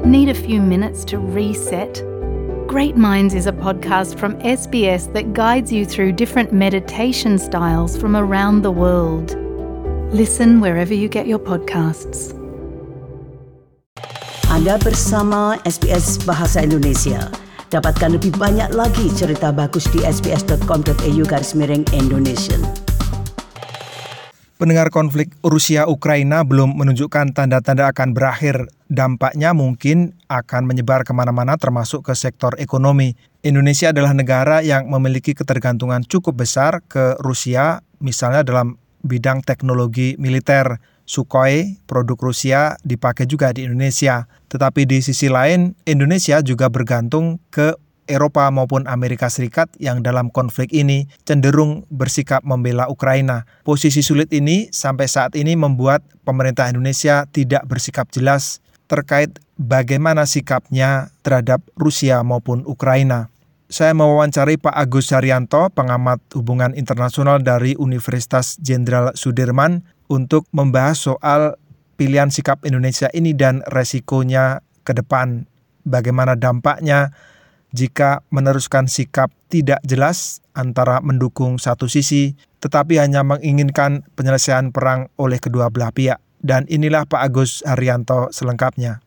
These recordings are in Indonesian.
Need a few minutes to reset? Great Minds is a podcast from SBS that guides you through different meditation styles from around the world. Listen wherever you get your podcasts. Anda bersama SBS Bahasa Indonesia. Dapatkan lebih banyak lagi cerita bagus di sbs.com.au/Indonesian. Pendengar, konflik Rusia-Ukraina belum menunjukkan tanda-tanda akan berakhir. Dampaknya mungkin akan menyebar kemana-mana termasuk ke sektor ekonomi. Indonesia adalah negara yang memiliki ketergantungan cukup besar ke Rusia, misalnya dalam bidang teknologi militer. Sukhoi, produk Rusia, dipakai juga di Indonesia. Tetapi di sisi lain, Indonesia juga bergantung ke Eropa maupun Amerika Serikat yang dalam konflik ini cenderung bersikap membela Ukraina. Posisi sulit ini sampai saat ini membuat pemerintah Indonesia tidak bersikap jelas terkait bagaimana sikapnya terhadap Rusia maupun Ukraina. Saya mewawancari Pak Agus Haryanto, pengamat hubungan internasional dari Universitas Jenderal Sudirman, untuk membahas soal pilihan sikap Indonesia ini dan resikonya ke depan. Bagaimana dampaknya jika meneruskan sikap tidak jelas antara mendukung satu sisi, tetapi hanya menginginkan penyelesaian perang oleh kedua belah pihak. Dan inilah Pak Agus Haryanto selengkapnya.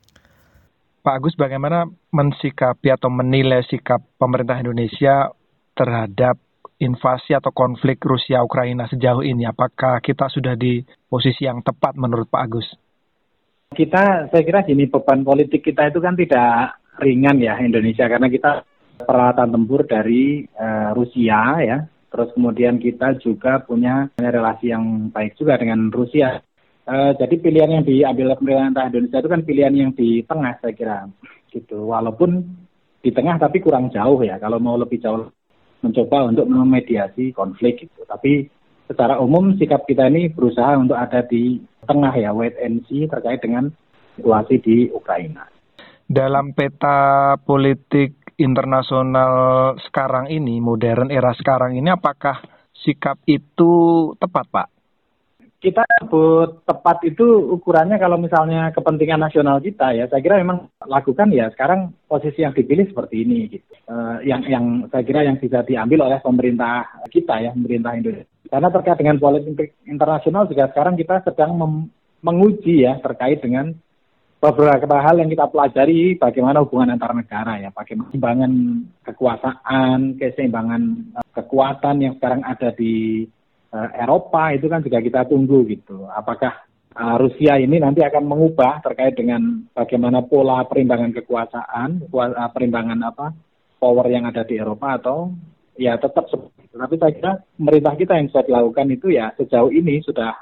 Pak Agus, bagaimana mensikapi atau menilai sikap pemerintah Indonesia terhadap invasi atau konflik Rusia-Ukraina sejauh ini? Apakah kita sudah di posisi yang tepat menurut Pak Agus? Saya kira gini, beban politik kita itu kan tidak ringan ya Indonesia, karena kita peralatan tempur dari Rusia ya. Terus kemudian kita juga punya relasi yang baik juga dengan Rusia. Jadi pilihan yang diambil pemerintah Indonesia itu kan pilihan yang di tengah, saya kira gitu. Walaupun di tengah tapi kurang jauh ya. Kalau mau lebih jauh, mencoba untuk memediasi konflik gitu. Tapi secara umum sikap kita ini berusaha untuk ada di tengah ya, wait and see terkait dengan situasi di Ukraina. Dalam peta politik internasional sekarang ini, modern era sekarang ini, apakah sikap itu tepat, Pak? Kita sebut tepat itu ukurannya kalau misalnya kepentingan nasional kita ya, saya kira memang lakukan ya sekarang posisi yang dipilih seperti ini gitu. Yang saya kira yang bisa diambil oleh pemerintah kita ya, pemerintah Indonesia. Karena terkait dengan politik internasional juga sekarang kita sedang menguji ya terkait dengan beberapa hal yang kita pelajari, bagaimana hubungan antar negara ya, bagaimana keseimbangan kekuasaan, keseimbangan kekuatan yang sekarang ada di Eropa, itu kan juga kita tunggu gitu. Apakah Rusia ini nanti akan mengubah terkait dengan bagaimana pola perimbangan kekuasaan, perimbangan power yang ada di Eropa, atau ya tetap seperti itu. Tapi saya kira pemerintah kita yang sudah dilakukan itu ya sejauh ini sudah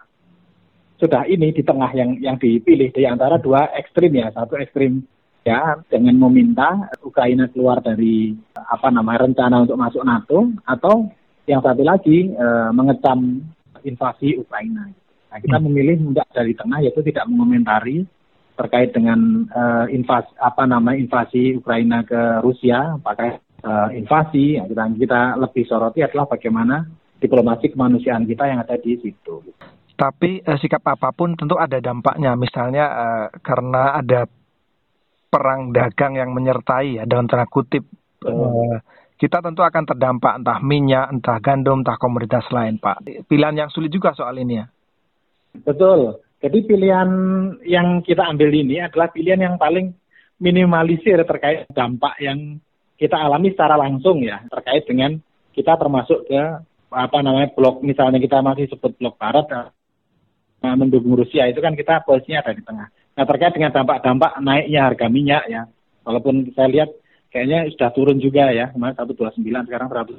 ini di tengah yang dipilih di antara dua ekstrim ya. Satu ekstrim ya dengan meminta Ukraina keluar dari rencana untuk masuk NATO, atau yang satu lagi mengecam invasi Ukraina. Nah, kita memilih tidak dari tengah, yaitu tidak mengomentari terkait dengan invasi Ukraina ke Rusia. Apakah invasi yang kita lebih soroti adalah bagaimana diplomasi kemanusiaan kita yang ada di situ. Tapi sikap apapun tentu ada dampaknya. Misalnya karena ada perang dagang yang menyertai ya, dalam tanda kutip. Kita tentu akan terdampak entah minyak, entah gandum, entah komoditas lain, Pak. Pilihan yang sulit juga soal ini ya. Betul. Jadi pilihan yang kita ambil ini adalah pilihan yang paling minimalisir terkait dampak yang kita alami secara langsung ya, terkait dengan kita termasuk ke blok, misalnya kita masih sebut blok barat mendukung Rusia, itu kan kita posisinya ada di tengah. Nah, terkait dengan dampak naiknya harga minyak ya, walaupun saya lihat kayaknya sudah turun juga ya, kemarin 129 sekarang 100.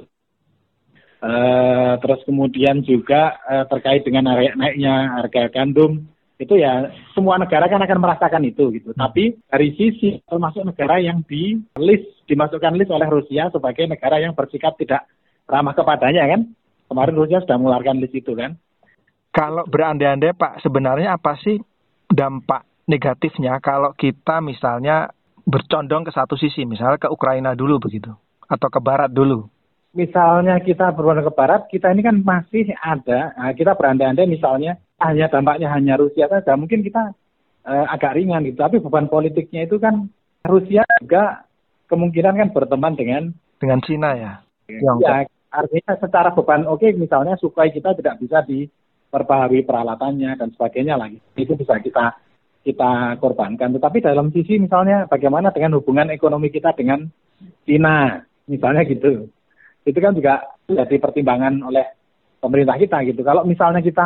Terus kemudian juga terkait dengan naiknya harga gandum, itu ya semua negara kan akan merasakan itu gitu. Tapi dari sisi termasuk negara yang dimasukkan list oleh Rusia sebagai negara yang bersikap tidak ramah kepadanya kan. Kemarin Rusia sudah mengeluarkan list itu kan. Kalau berandai-andai Pak, sebenarnya apa sih dampak negatifnya kalau kita misalnya bercondong ke satu sisi, misalnya ke Ukraina dulu begitu, atau ke barat dulu? Misalnya kita berpondong ke barat, kita ini kan masih ada, kita berandai-andai misalnya dampaknya hanya Rusia saja, mungkin kita agak ringan gitu. Tapi beban politiknya itu kan Rusia juga kemungkinan kan berteman dengan Cina ya. Ya, artinya secara beban misalnya Sukhoi kita tidak bisa diperbaharui peralatannya dan sebagainya lagi. Itu bisa kita korbankan. Tetapi dalam sisi misalnya bagaimana dengan hubungan ekonomi kita dengan Cina, misalnya gitu. Itu kan juga jadi pertimbangan oleh pemerintah kita gitu. Kalau misalnya kita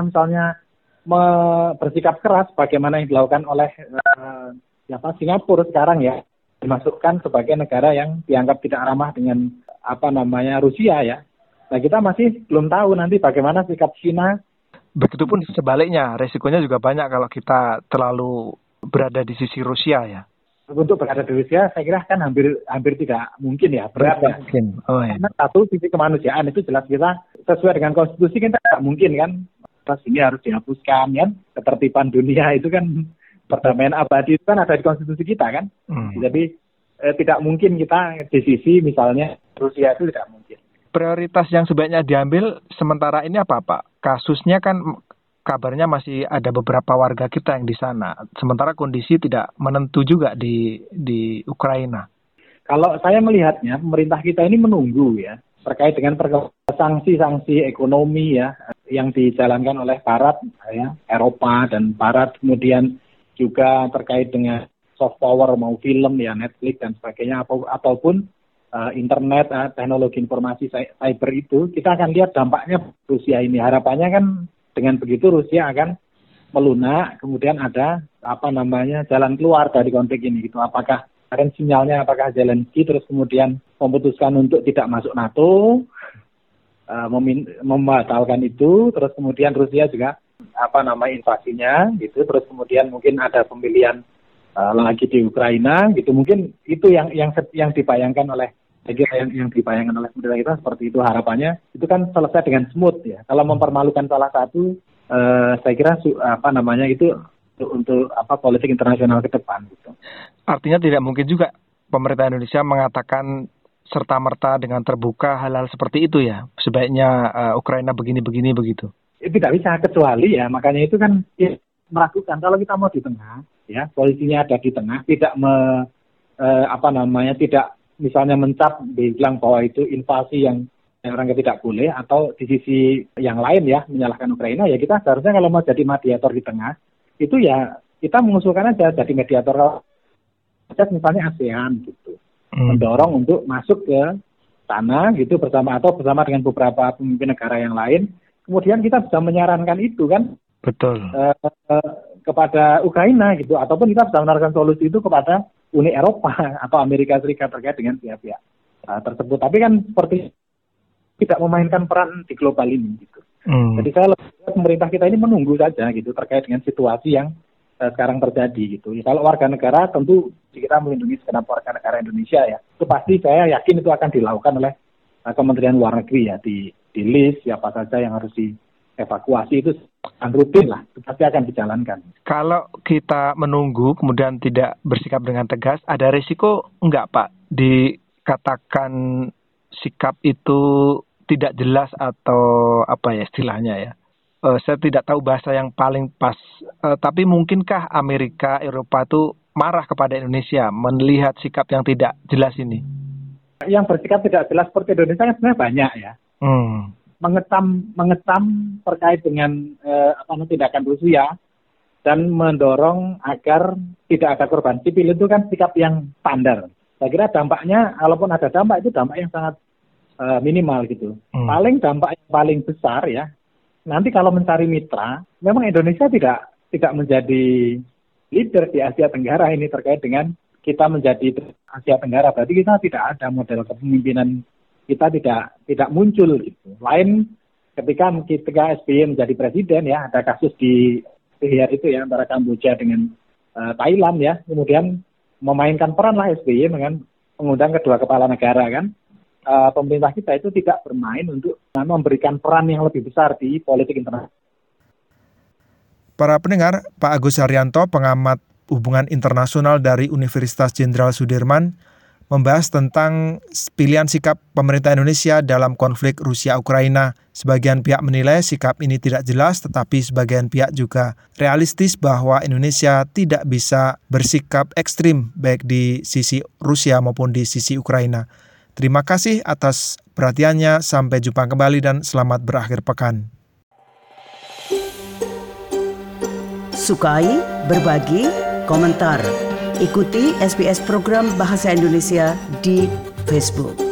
bersikap keras bagaimana yang dilakukan oleh Singapura sekarang ya, dimasukkan sebagai negara yang dianggap tidak ramah dengan Rusia ya. Nah, kita masih belum tahu nanti bagaimana sikap China. Begitupun sebaliknya, resikonya juga banyak kalau kita terlalu berada di sisi Rusia ya. Untuk berada di Rusia, saya kira kan hampir tidak mungkin ya, berat ya. Mungkin. Oh, ya. Karena satu sisi kemanusiaan itu jelas kita sesuai dengan konstitusi kita tidak mungkin kan. Terus ini harus dihapuskan kan, ketertiban dunia itu kan, perdamaian abadi itu kan ada di konstitusi kita kan. Jadi tidak mungkin kita di sisi misalnya Rusia itu tidak mungkin. Prioritas yang sebaiknya diambil sementara ini apa Pak? Kasusnya kan kabarnya masih ada beberapa warga kita yang di sana. Sementara kondisi tidak menentu juga di Ukraina. Kalau saya melihatnya pemerintah kita ini menunggu ya terkait dengan sanksi-sanksi ekonomi ya yang dijalankan oleh Barat ya, Eropa dan Barat, kemudian juga terkait dengan soft power mau film ya, Netflix dan sebagainya ataupun internet, teknologi informasi cyber itu, kita akan lihat dampaknya Rusia ini. Harapannya kan dengan begitu Rusia akan melunak, kemudian ada jalan keluar dari konflik ini gitu. Apakah sinyalnya Zelensky terus kemudian memutuskan untuk tidak masuk NATO, membatalkan itu, terus kemudian Rusia juga invasinya gitu, terus kemudian mungkin ada pemilihan lagi di Ukraina gitu. Mungkin itu yang dibayangkan oleh yang dibayangkan oleh pemerintah kita seperti itu. Harapannya itu kan selesai dengan smooth ya. Kalau mempermalukan salah satu, saya kira itu untuk politik internasional ke depan gitu. Artinya tidak mungkin juga pemerintah Indonesia mengatakan serta-merta dengan terbuka hal-hal seperti itu ya. Sebaiknya Ukraina begini-begini begitu. Tidak bisa, kecuali ya makanya itu kan meragukan kalau kita mau di tengah ya, posisinya ada di tengah, tidak tidak misalnya mencap bilang bahwa itu invasi yang orang tidak boleh, atau di sisi yang lain ya menyalahkan Ukraina, ya kita seharusnya kalau mau jadi mediator di tengah itu ya kita mengusulkan aja jadi mediator misalnya ASEAN gitu, mendorong untuk masuk ke sana gitu bersama dengan beberapa pemimpin negara yang lain, kemudian kita bisa menyarankan itu kan betul kepada Ukraina gitu, ataupun kita bisa menawarkan solusi itu kepada Uni Eropa atau Amerika Serikat terkait dengan pihak-pihak tersebut. Tapi kan seperti tidak memainkan peran di global ini gitu. Jadi saya lebih pemerintah kita ini menunggu saja gitu terkait dengan situasi yang sekarang terjadi gitu. Ya, kalau warga negara tentu kita melindungi segenap warga negara Indonesia ya. Itu pasti saya yakin itu akan dilakukan oleh Kementerian Luar Negeri ya, di list siapa saja yang harus dievakuasi, itu akan rutin lah, itu pasti akan dijalankan. Kalau kita menunggu kemudian tidak bersikap dengan tegas, ada risiko enggak Pak dikatakan sikap itu tidak jelas atau apa ya istilahnya ya? Saya tidak tahu bahasa yang paling pas, tapi mungkinkah Amerika, Eropa itu marah kepada Indonesia melihat sikap yang tidak jelas ini? Yang bersikap tidak jelas seperti Indonesia kan sebenarnya banyak ya. Mengecam terkait dengan tindakan Rusia dan mendorong agar tidak ada korban sipil, itu kan sikap yang standar. Saya kira dampaknya, walaupun ada dampak, itu dampak yang sangat minimal gitu. Paling dampak yang paling besar ya, nanti kalau mencari mitra, memang Indonesia tidak menjadi leader di Asia Tenggara ini terkait dengan kita menjadi Asia Tenggara. Berarti kita tidak ada model kepemimpinan, kita tidak muncul gitu. Lain ketika SBY menjadi presiden ya, ada kasus di itu ya antara Kamboja dengan Thailand ya, kemudian memainkan peran lah SBY dengan mengundang kedua kepala negara kan. Pemerintah kita itu tidak bermain untuk memberikan peran yang lebih besar di politik internasional. Para pendengar, Pak Agus Haryanto, pengamat hubungan internasional dari Universitas Jenderal Sudirman, membahas tentang pilihan sikap pemerintah Indonesia dalam konflik Rusia-Ukraina. Sebagian pihak menilai sikap ini tidak jelas, tetapi sebagian pihak juga realistis bahwa Indonesia tidak bisa bersikap ekstrim baik di sisi Rusia maupun di sisi Ukraina. Terima kasih atas perhatiannya, sampai jumpa kembali dan selamat berakhir pekan. Sukai, berbagi, komentar. Ikuti SBS program Bahasa Indonesia di Facebook.